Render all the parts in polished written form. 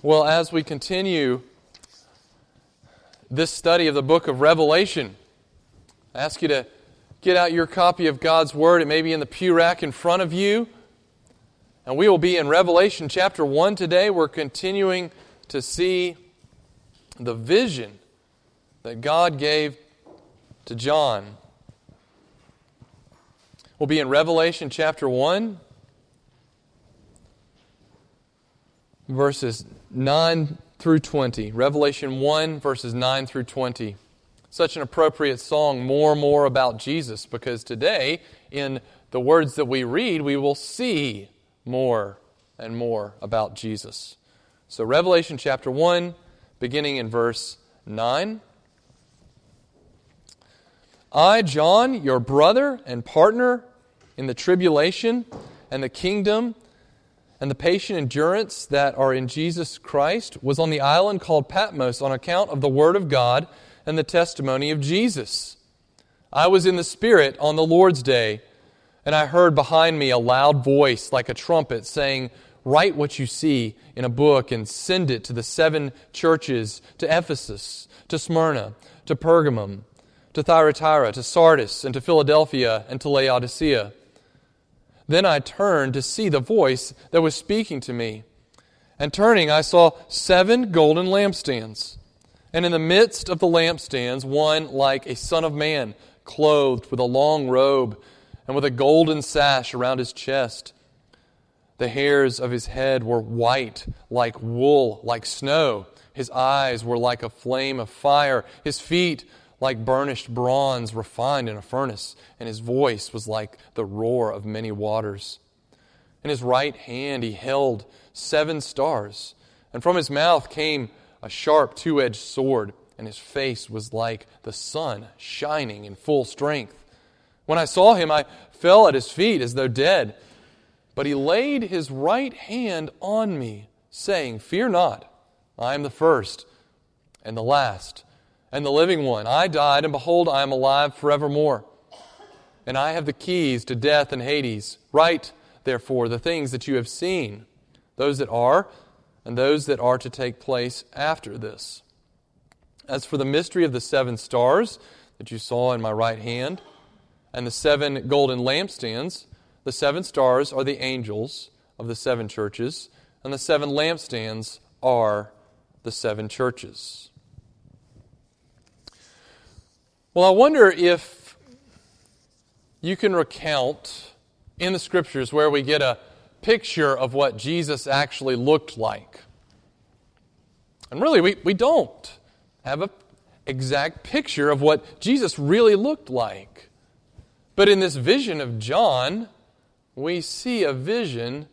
Well, as we continue this study of the book of Revelation, I ask you to get out your copy of God's Word. It may be in the pew rack in front of you. And we will be in Revelation chapter 1 today. We're continuing to see the vision that God gave to John. We'll be in Revelation chapter 1, verses 9 through 20. Revelation 1, verses 9 through 20. Such an appropriate song, more about Jesus, because today, in the words that we read, we will see more and more about Jesus. So Revelation chapter 1, beginning in verse 9. I, John, your brother and partner in the tribulation and the kingdom and the patient endurance that are in Jesus Christ, was on the island called Patmos on account of the word of God and the testimony of Jesus. I was in the Spirit on the Lord's day, and I heard behind me a loud voice like a trumpet saying, "Write what you see in a book and send it to the 7 churches, to Ephesus, to Smyrna, to Pergamum, to Thyatira, to Sardis, and to Philadelphia, and to Laodicea." Then I turned to see the voice that was speaking to me. And turning, I saw 7 golden lampstands. And in the midst of the lampstands, one like a son of man, clothed with a long robe and with a golden sash around his chest. The hairs of his head were white, like wool, like snow. His eyes were like a flame of fire. His feet like burnished bronze refined in a furnace, and his voice was like the roar of many waters. In his right hand he held 7 stars, and from his mouth came a sharp 2-edged sword, and his face was like the sun shining in full strength. When I saw him, I fell at his feet as though dead. But he laid his right hand on me, saying, "Fear not, I am the first and the last, and the living one. I died, and behold, I am alive forevermore. And I have the keys to death and Hades. Write, therefore, the things that you have seen, those that are, and those that are to take place after this. As for the mystery of the 7 stars that you saw in my right hand, and the 7 golden lampstands, the 7 stars are the angels of the 7 churches, and the 7 lampstands are the 7 churches." Well, I wonder if you can recount in the Scriptures where we get a picture of what Jesus actually looked like. And really, we don't have an exact picture of what Jesus really looked like. But in this vision of John, we see a vision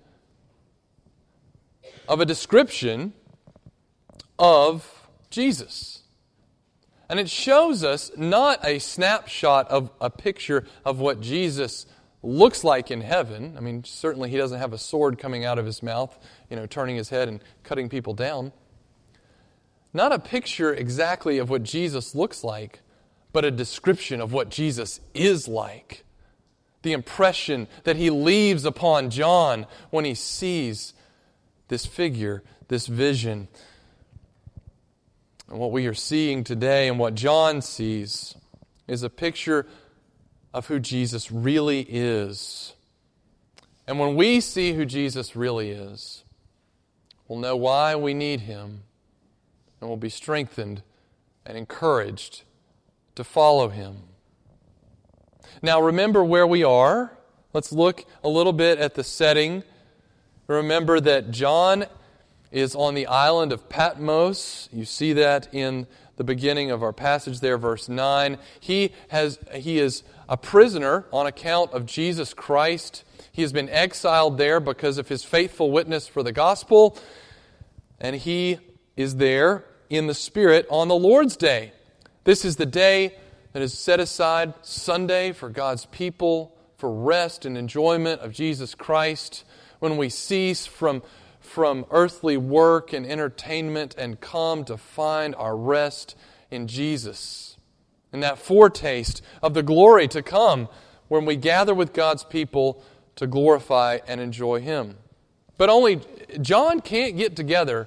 of a description of Jesus. And it shows us not a snapshot of a picture of what Jesus looks like in heaven. I mean, certainly he doesn't have a sword coming out of his mouth, turning his head and cutting people down. Not a picture exactly of what Jesus looks like, but a description of what Jesus is like. The impression that he leaves upon John when he sees this figure, this vision. And what we are seeing today and what John sees is a picture of who Jesus really is. And when we see who Jesus really is, we'll know why we need him, and we'll be strengthened and encouraged to follow him. Now remember where we are. Let's look a little bit at the setting. Remember that John is on the island of Patmos. You see that in the beginning of our passage there, verse 9. He is a prisoner on account of Jesus Christ. He has been exiled there because of his faithful witness for the gospel. And he is there in the Spirit on the Lord's Day. This is the day that is set aside, Sunday, for God's people, for rest and enjoyment of Jesus Christ, when we cease from earthly work and entertainment and come to find our rest in Jesus. And that foretaste of the glory to come when we gather with God's people to glorify and enjoy him. But only John can't get together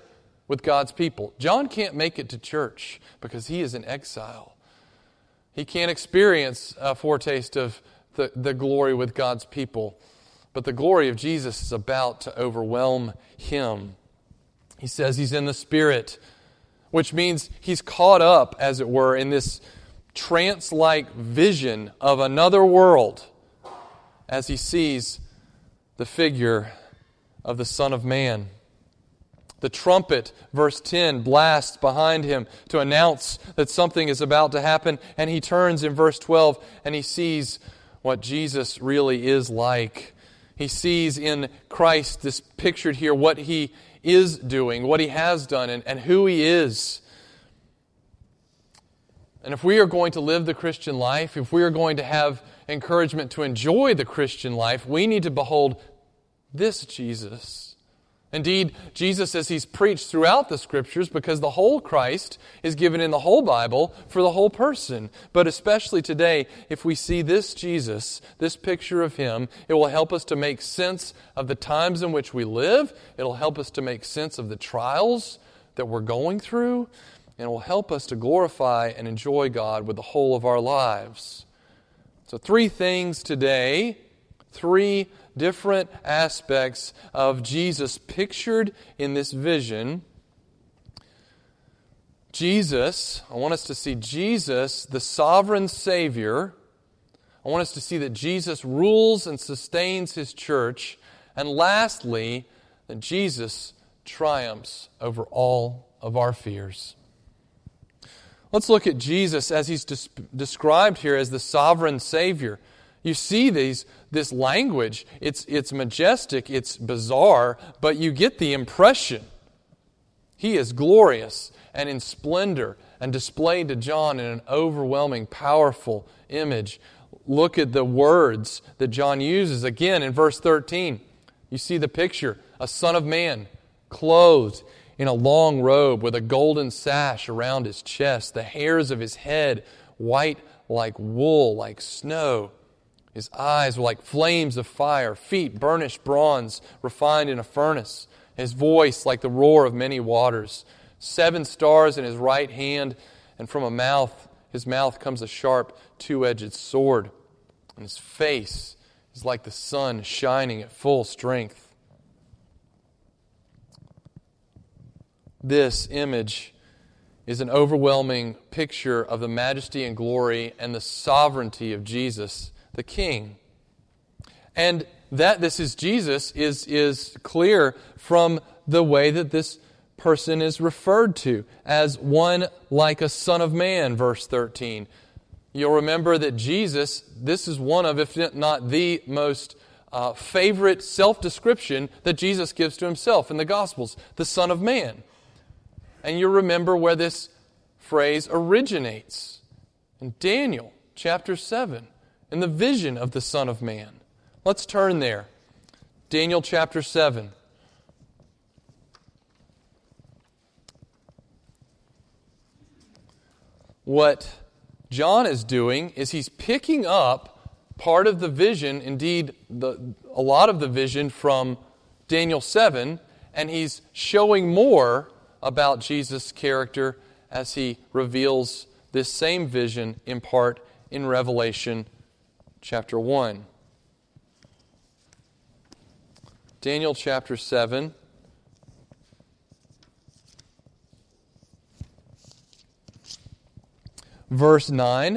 with God's people. John can't make it to church because he is in exile. He can't experience a foretaste of the glory with God's people. But the glory of Jesus is about to overwhelm him. He says he's in the Spirit, which means he's caught up, as it were, in this trance-like vision of another world as he sees the figure of the Son of Man. The trumpet, verse 10, blasts behind him to announce that something is about to happen, and he turns in verse 12 and he sees what Jesus really is like. He sees in Christ, this pictured here, what he is doing, what he has done, and who he is. And if we are going to live the Christian life, if we are going to have encouragement to enjoy the Christian life, we need to behold this Jesus. Indeed, Jesus, as he's preached throughout the Scriptures, because the whole Christ is given in the whole Bible for the whole person. But especially today, if we see this Jesus, this picture of him, it will help us to make sense of the times in which we live. It will help us to make sense of the trials that we're going through. And it will help us to glorify and enjoy God with the whole of our lives. So 3 things today, 3 different aspects of Jesus pictured in this vision. Jesus, I want us to see Jesus, the sovereign Savior. I want us to see that Jesus rules and sustains His church. And lastly, that Jesus triumphs over all of our fears. Let's look at Jesus as He's described here as the sovereign Savior. You see this language. It's majestic, it's bizarre, but you get the impression. He is glorious and in splendor and displayed to John in an overwhelming, powerful image. Look at the words that John uses. Again, in verse 13, you see the picture. A son of man, clothed in a long robe with a golden sash around his chest, the hairs of his head white like wool, like snow. His eyes were like flames of fire, feet burnished bronze, refined in a furnace. His voice like the roar of many waters. 7 stars in his right hand, and from his mouth comes a sharp 2-edged sword. And his face is like the sun shining at full strength. This image is an overwhelming picture of the majesty and glory and the sovereignty of Jesus, the King. And that this is Jesus is clear from the way that this person is referred to as one like a son of man, verse 13. You'll remember that Jesus, this is one of, if not the most favorite self-description that Jesus gives to himself in the Gospels, the Son of Man. And you remember where this phrase originates. In Daniel chapter 7, in the vision of the Son of Man. Let's turn there. Daniel chapter 7. What John is doing is he's picking up part of the vision, indeed a lot of the vision from Daniel 7, and he's showing more about Jesus' character as he reveals this same vision in part in Revelation chapter 1. Daniel chapter 7. Verse 9.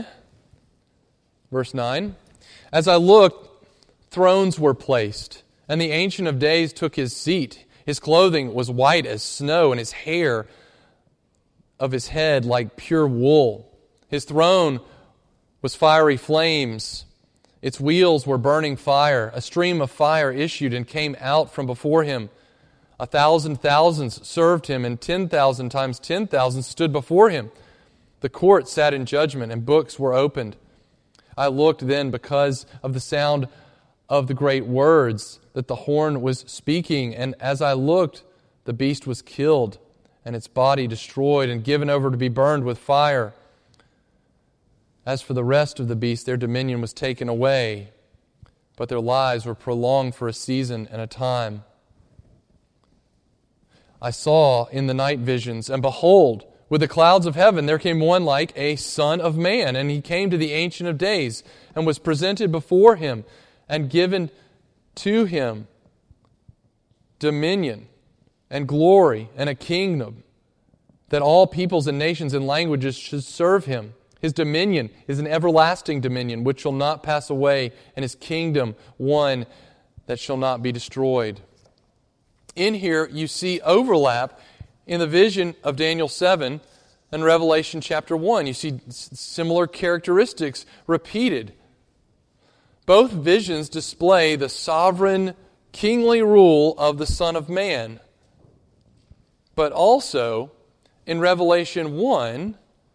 As I looked, thrones were placed, and the Ancient of Days took his seat. His clothing was white as snow, and his hair of his head like pure wool. His throne was fiery flames. Its wheels were burning fire. A stream of fire issued and came out from before him. 1,000 thousands served him, and 10,000 times 10,000 stood before him. The court sat in judgment, and books were opened. I looked then because of the sound of the great words that the horn was speaking, and as I looked, the beast was killed, and its body destroyed and given over to be burned with fire. As for the rest of the beasts, their dominion was taken away, but their lives were prolonged for a season and a time. I saw in the night visions, and behold, with the clouds of heaven there came one like a son of man, and he came to the Ancient of Days, and was presented before him, and given to him dominion and glory and a kingdom, that all peoples and nations and languages should serve him. His dominion is an everlasting dominion which shall not pass away, and his kingdom one that shall not be destroyed. In here you see overlap in the vision of Daniel 7 and Revelation chapter 1. You see similar characteristics repeated. Both visions display the sovereign, kingly rule of the Son of Man. But also, in Revelation 1,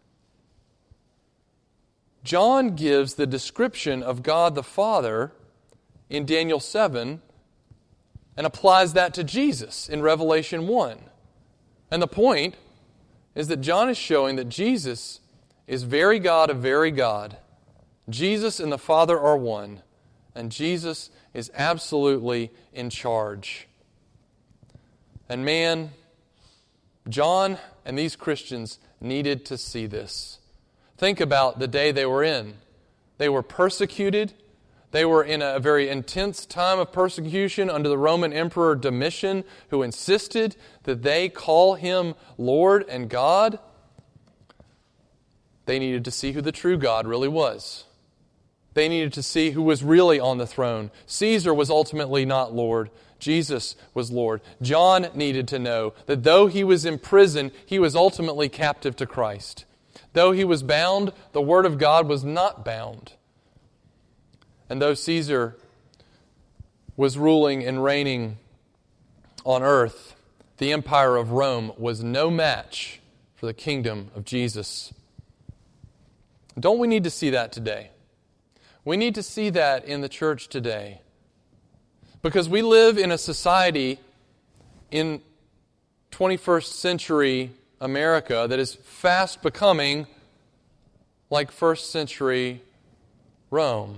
John gives the description of God the Father in Daniel 7 and applies that to Jesus in Revelation 1. And the point is that John is showing that Jesus is very God of very God. Jesus and the Father are one, and Jesus is absolutely in charge. And man, John and these Christians needed to see this. Think about the day they were in. They were persecuted. They were in a very intense time of persecution under the Roman Emperor Domitian, who insisted that they call him Lord and God. They needed to see who the true God really was. They needed to see who was really on the throne. Caesar was ultimately not Lord. Jesus was Lord. John needed to know that though he was in prison, he was ultimately captive to Christ. Though he was bound, the Word of God was not bound. And though Caesar was ruling and reigning on earth, the empire of Rome was no match for the kingdom of Jesus. Don't we need to see that today? We need to see that in the church today. Because we live in a society in 21st century America that is fast becoming like first century Rome.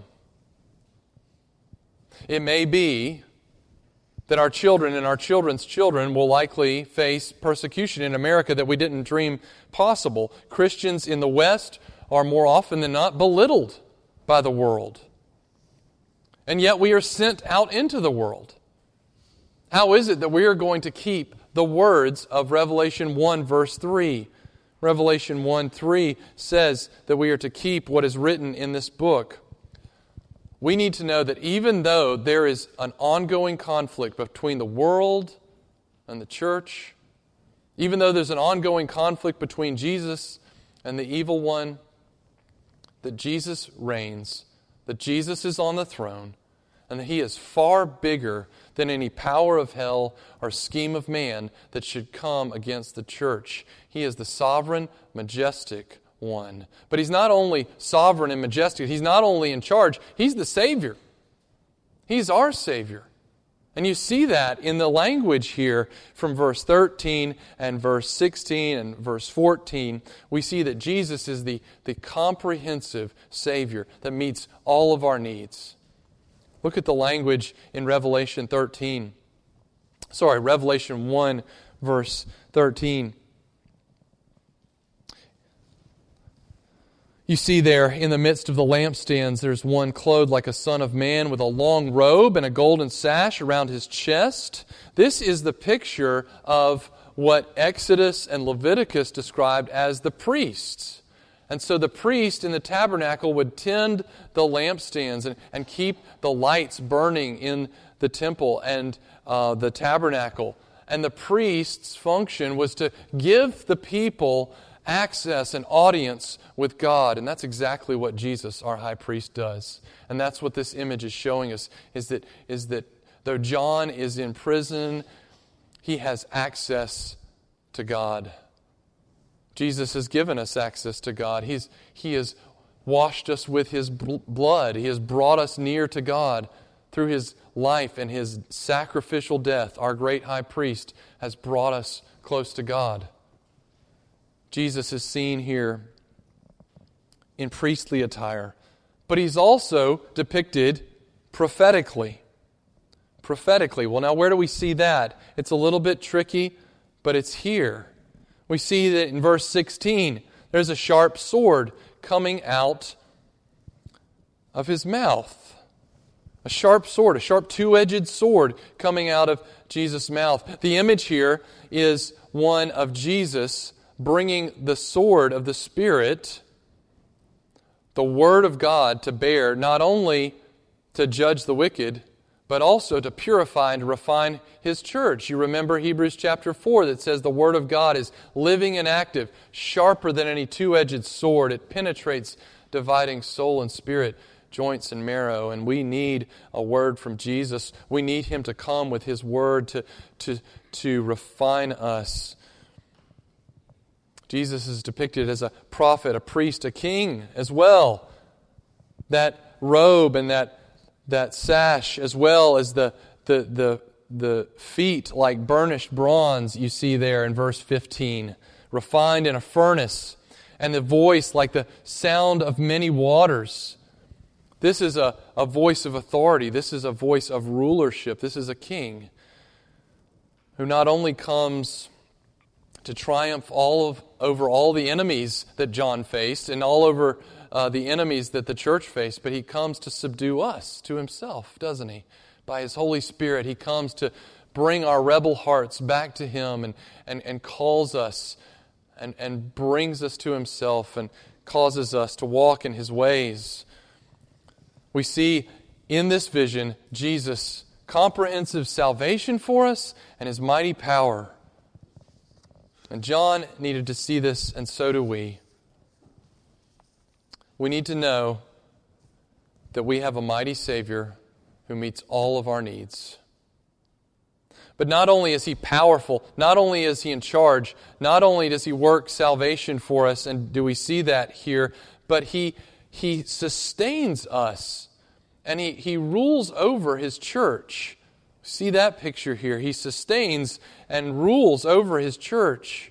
It may be that our children and our children's children will likely face persecution in America that we didn't dream possible. Christians in the West are more often than not belittled by the world. And yet we are sent out into the world. How is it that we are going to keep the words of Revelation 1 verse 3? Revelation 1:3 says that we are to keep what is written in this book. We need to know that even though there is an ongoing conflict between the world and the church, even though there's an ongoing conflict between Jesus and the evil one, that Jesus reigns, that Jesus is on the throne, and that He is far bigger than any power of hell or scheme of man that should come against the church. He is the sovereign, majestic one. But He's not only sovereign and majestic, He's not only in charge, He's the Savior. He's our Savior. And you see that in the language here from verse 13 and verse 16 and verse 14. We see that Jesus is the comprehensive Savior that meets all of our needs. Look at the language in Revelation 1 verse 13. You see there, in the midst of the lampstands, there's one clothed like a son of man with a long robe and a golden sash around his chest. This is the picture of what Exodus and Leviticus described as the priests. And so the priest in the tabernacle would tend the lampstands and keep the lights burning in the temple and the tabernacle. And the priest's function was to give the people access and audience with God. And that's exactly what Jesus, our high priest, does. And that's what this image is showing us, is that though John is in prison, he has access to God. Jesus has given us access to God. He has washed us with His blood. He has brought us near to God through His life and His sacrificial death. Our great high priest has brought us close to God. Jesus is seen here in priestly attire, but He's also depicted prophetically. Prophetically. Well, now where do we see that? It's a little bit tricky but it's here. We see that in verse 16, there's a sharp sword coming out of his mouth. A sharp sword, a sharp two-edged sword coming out of Jesus' mouth. The image here is one of Jesus bringing the sword of the Spirit, the Word of God, to bear, not only to judge the wicked, but also to purify and to refine His church. You remember Hebrews chapter 4 that says the Word of God is living and active, sharper than any two-edged sword. It penetrates, dividing soul and spirit, joints and marrow. And we need a word from Jesus. We need Him to come with His Word to refine us. Jesus is depicted as a prophet, a priest, a king as well. That robe and that sash, as well as the feet like burnished bronze you see there in verse 15, refined in a furnace, and the voice like the sound of many waters. This is a voice of authority. This is a voice of rulership. This is a king who not only comes to triumph over all the enemies that John faced and all over the enemies that the church faced, but He comes to subdue us to Himself, doesn't He? By His Holy Spirit, He comes to bring our rebel hearts back to Him and calls us and brings us to Himself and causes us to walk in His ways. We see in this vision Jesus' comprehensive salvation for us and His mighty power. And John needed to see this, and so do we. We need to know that we have a mighty Savior who meets all of our needs. But not only is He powerful, not only is He in charge, not only does He work salvation for us, and do we see that here, but He sustains us, and He rules over His church. See that picture here. He sustains and rules over His church.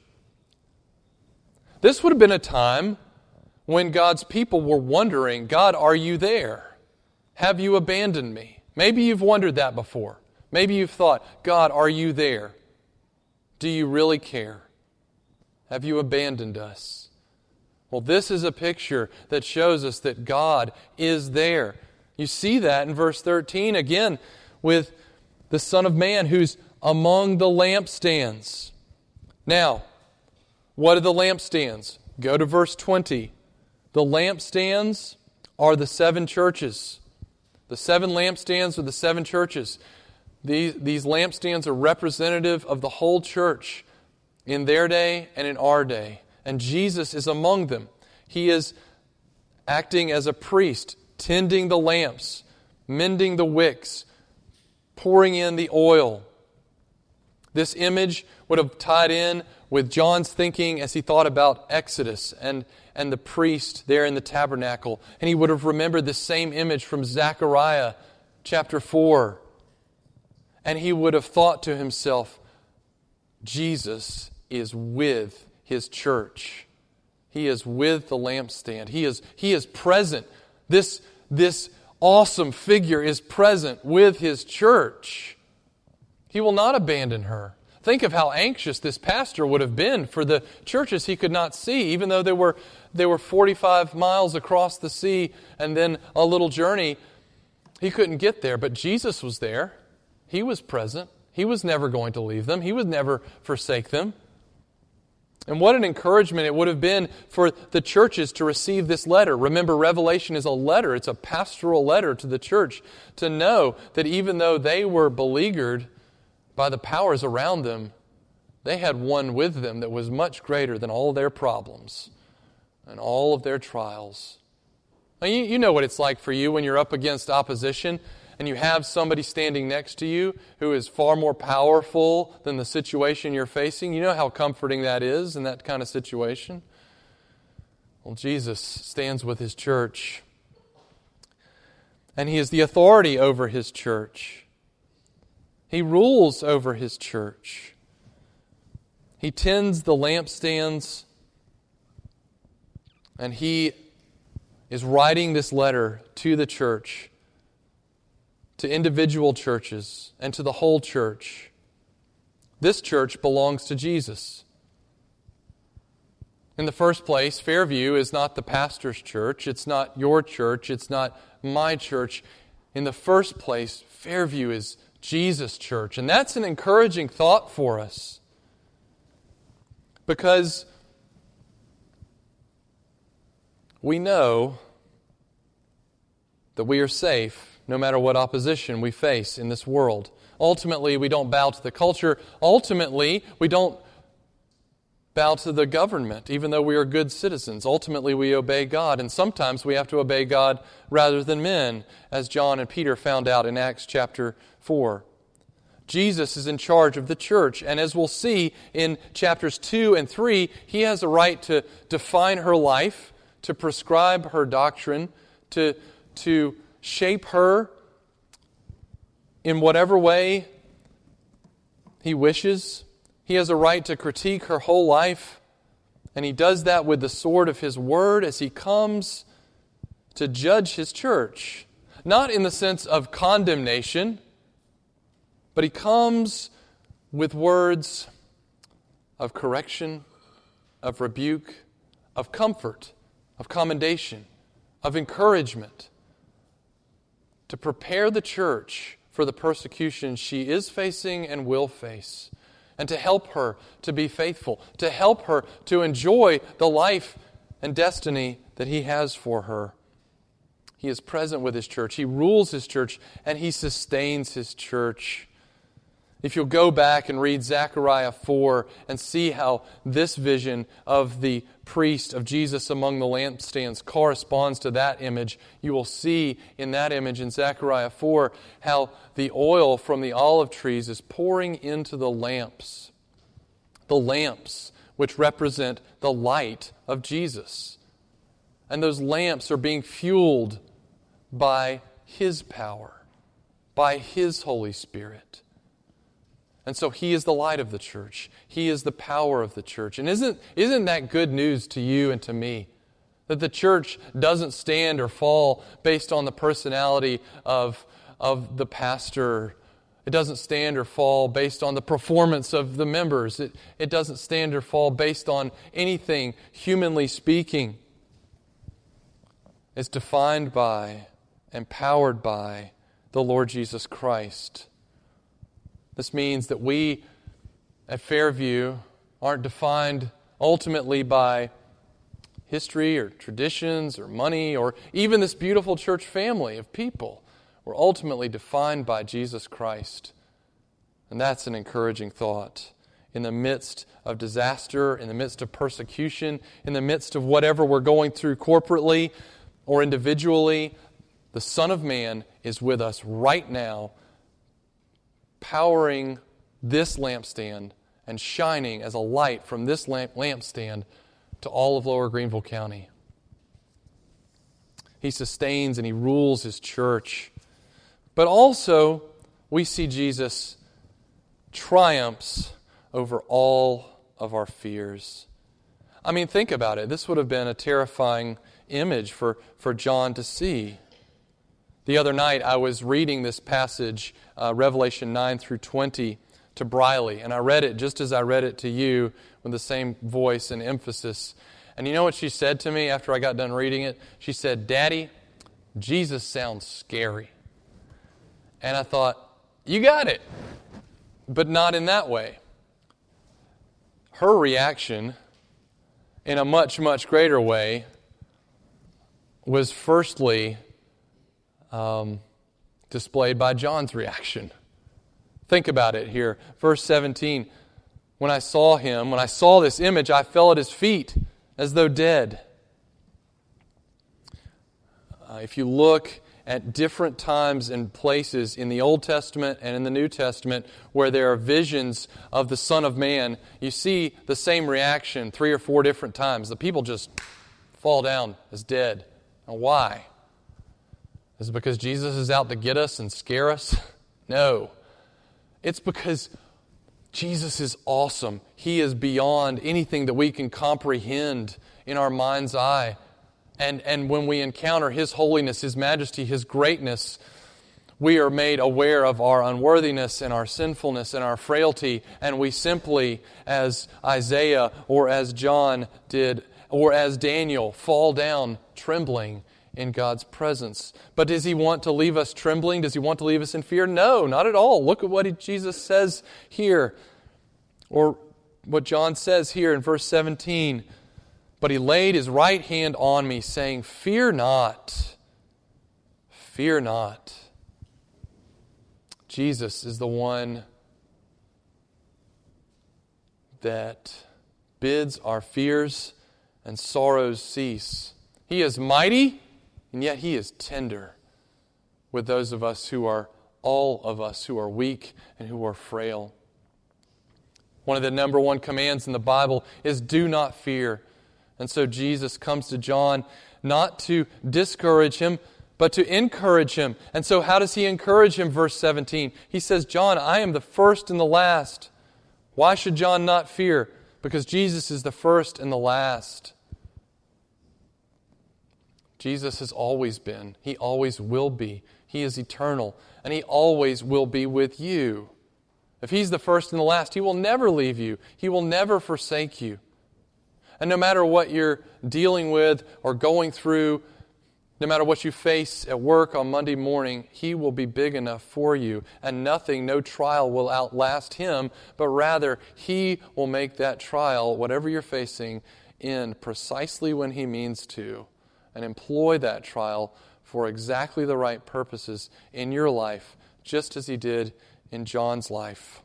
This would have been a time when God's people were wondering, God, are You there? Have You abandoned me? Maybe you've wondered that before. Maybe you've thought, God, are You there? Do You really care? Have You abandoned us? Well, this is a picture that shows us that God is there. You see that in verse 13 again with the Son of Man who's among the lampstands. Now, what are the lampstands? Go to verse 20. The lampstands are the seven churches. The seven lampstands are the seven churches. These lampstands are representative of the whole church in their day and in our day. And Jesus is among them. He is acting as a priest, tending the lamps, mending the wicks, pouring in the oil. This image would have tied in with John's thinking as he thought about Exodus and the priest there in the tabernacle. And he would have remembered the same image from Zechariah chapter 4. And he would have thought to himself, Jesus is with His church. He is with the lampstand. He is present. This awesome figure is present with His church. He will not abandon her. Think of how anxious this pastor would have been for the churches he could not see, even though they were 45 miles across the sea and then a little journey. He couldn't get there, but Jesus was there. He was present. He was never going to leave them. He would never forsake them. And what an encouragement it would have been for the churches to receive this letter. Remember, Revelation is a letter. It's a pastoral letter to the church to know that even though they were beleaguered by the powers around them, they had one with them that was much greater than all their problems and all of their trials. Now, you know what it's like for you when you're up against opposition and you have somebody standing next to you who is far more powerful than the situation you're facing. You know how comforting that is in that kind of situation. Well, Jesus stands with His church, and He is the authority over His church. He rules over His church. He tends the lampstands, and He is writing this letter to the church, to individual churches, and to the whole church. This church belongs to Jesus. In the first place, Fairview is not the pastor's church. It's not your church. It's not my church. In the first place, Fairview is Jesus' church. And that's an encouraging thought for us. Because we know that we are safe no matter what opposition we face in this world. Ultimately, we don't bow to the culture. Ultimately, we don't bow to the government, even though we are good citizens. Ultimately, we obey God, and sometimes we have to obey God rather than men, as John and Peter found out in Acts chapter 4. Jesus is in charge of the church, and as we'll see in chapters 2 and 3, He has a right to define her life, to prescribe her doctrine, to shape her in whatever way He wishes. He has a right to critique her whole life, and He does that with the sword of His Word as He comes to judge His church. Not in the sense of condemnation, but He comes with words of correction, of rebuke, of comfort, of commendation, of encouragement, to prepare the church for the persecution she is facing and will face, and to help her to be faithful, to help her to enjoy the life and destiny that He has for her. He is present with His church. He rules His church, and He sustains His church. If you'll go back and read Zechariah 4 and see how this vision of the priest of Jesus among the lampstands corresponds to that image, you will see in that image in Zechariah 4 how the oil from the olive trees is pouring into the lamps which represent the light of Jesus. And those lamps are being fueled by His power, by His Holy Spirit. And so He is the light of the church. He is the power of the church. And isn't that good news to you and to me? That the church doesn't stand or fall based on the personality of the pastor. It doesn't stand or fall based on the performance of the members. It doesn't stand or fall based on anything, humanly speaking. It's defined by, empowered by the Lord Jesus Christ. This means that we at Fairview aren't defined ultimately by history or traditions or money or even this beautiful church family of people. We're ultimately defined by Jesus Christ. And that's an encouraging thought. In the midst of disaster, in the midst of persecution, in the midst of whatever we're going through corporately or individually, the Son of Man is with us right now, powering this lampstand and shining as a light from this lampstand to all of Lower Greenville County. He sustains and He rules His church. But also, we see Jesus triumphs over all of our fears. I mean, think about it. This would have been a terrifying image for John to see. The other night, I was reading this passage, Revelation 9 through 20, to Briley, and I read it just as I read it to you with the same voice and emphasis. And you know what she said to me after I got done reading it? She said, "Daddy, Jesus sounds scary." And I thought, you got it, but not in that way. Her reaction, in a much, much greater way, was firstly displayed by John's reaction. Think about it here. Verse 17, when I saw this image, I fell at His feet as though dead. If you look at different times and places in the Old Testament and in the New Testament where there are visions of the Son of Man, you see the same reaction 3 or 4 different times. The people just fall down as dead. And why? Is it because Jesus is out to get us and scare us? No. It's because Jesus is awesome. He is beyond anything that we can comprehend in our mind's eye. And when we encounter His holiness, His majesty, His greatness, We are made aware of our unworthiness and our sinfulness and our frailty, and we simply, as Isaiah or as John did, or as Daniel, fall down trembling in God's presence. But does He want to leave us trembling? Does He want to leave us in fear? No, not at all. Look at what Jesus says here, or what John says here in verse 17. But He laid His right hand on me, saying, "Fear not, fear not." Jesus is the one that bids our fears and sorrows cease. He is mighty, and yet He is tender with those of us who are, all of us who are weak and who are frail. One of the number one commands in the Bible is do not fear. And so Jesus comes to John not to discourage him, but to encourage him. And so how does He encourage him? Verse 17. He says, "John, I am the first and the last." Why should John not fear? Because Jesus is the first and the last. Jesus has always been. He always will be. He is eternal. And He always will be with you. If He's the first and the last, He will never leave you. He will never forsake you. And no matter what you're dealing with or going through, no matter what you face at work on Monday morning, He will be big enough for you. And nothing, no trial will outlast Him, but rather He will make that trial, whatever you're facing, end precisely when He means to, and employ that trial for exactly the right purposes in your life, just as He did in John's life.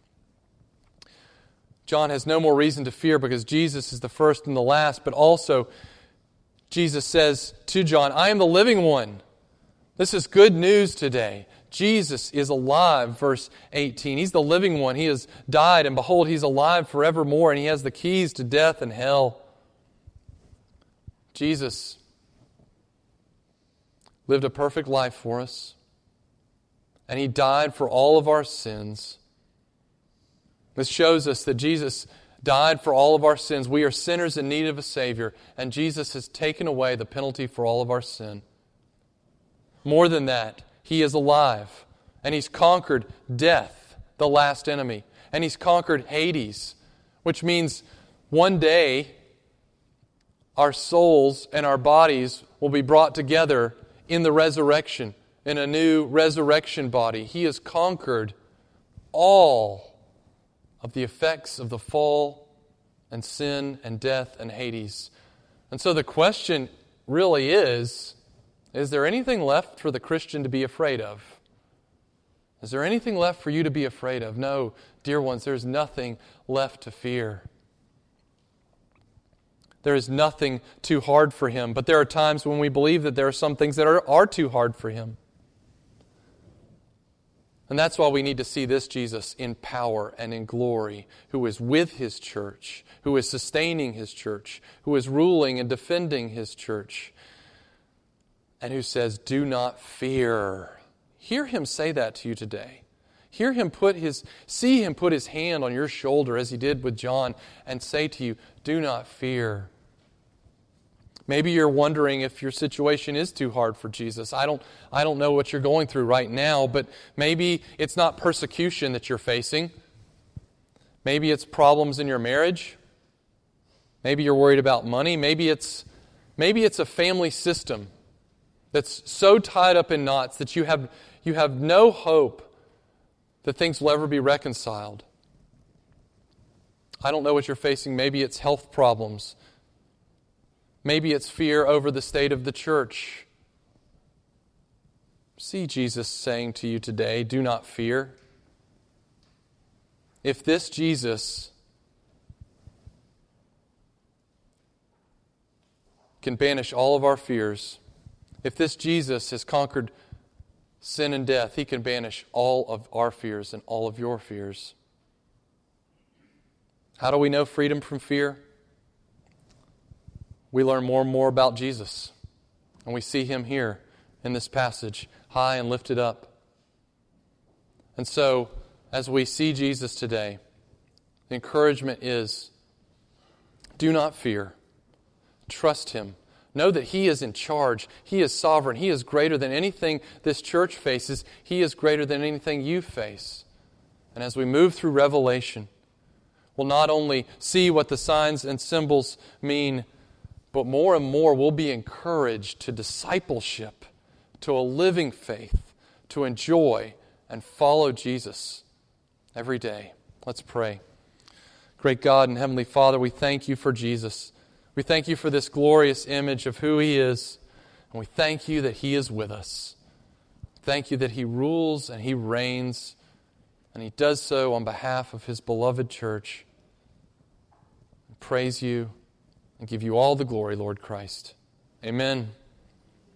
John has no more reason to fear because Jesus is the first and the last, but also Jesus says to John, "I am the living one." This is good news today. Jesus is alive, verse 18. He's the living one. He has died, and behold, He's alive forevermore, and He has the keys to death and hell. Jesus lived a perfect life for us, and He died for all of our sins. This shows us that Jesus died for all of our sins. We are sinners in need of a Savior, and Jesus has taken away the penalty for all of our sin. More than that, He is alive, and He's conquered death, the last enemy, and He's conquered Hades, which means one day our souls and our bodies will be brought together in the resurrection, in a new resurrection body. He has conquered all of the effects of the fall and sin and death and Hades. And so the question really is there anything left for the Christian to be afraid of? Is there anything left for you to be afraid of? No, dear ones, there's nothing left to fear. There is nothing too hard for Him. But there are times when we believe that there are some things that are too hard for Him. And that's why we need to see this Jesus in power and in glory, who is with His church, who is sustaining His church, who is ruling and defending His church, and who says, "Do not fear." Hear Him say that to you today. See Him put His hand on your shoulder as He did with John and say to you, "Do not fear." Maybe you're wondering if your situation is too hard for Jesus. I don't know what you're going through right now, but maybe it's not persecution that you're facing. Maybe it's problems in your marriage. Maybe you're worried about money. Maybe it's a family system that's so tied up in knots that you have no hope that things will ever be reconciled. I don't know what you're facing. Maybe it's health problems. Maybe it's fear over the state of the church. See Jesus saying to you today, "Do not fear." If this Jesus can banish all of our fears, if this Jesus has conquered sin and death, He can banish all of our fears and all of your fears. How do we know freedom from fear? We learn more and more about Jesus. And we see Him here in this passage, high and lifted up. And so, as we see Jesus today, the encouragement is, do not fear. Trust Him. Know that He is in charge. He is sovereign. He is greater than anything this church faces. He is greater than anything you face. And as we move through Revelation, we'll not only see what the signs and symbols mean, but more and more we'll be encouraged to discipleship, to a living faith, to enjoy and follow Jesus every day. Let's pray. Great God and Heavenly Father, we thank You for Jesus. We thank You for this glorious image of who He is, and we thank You that He is with us. Thank You that He rules and He reigns, and He does so on behalf of His beloved church. We praise You and give You all the glory, Lord Christ. Amen.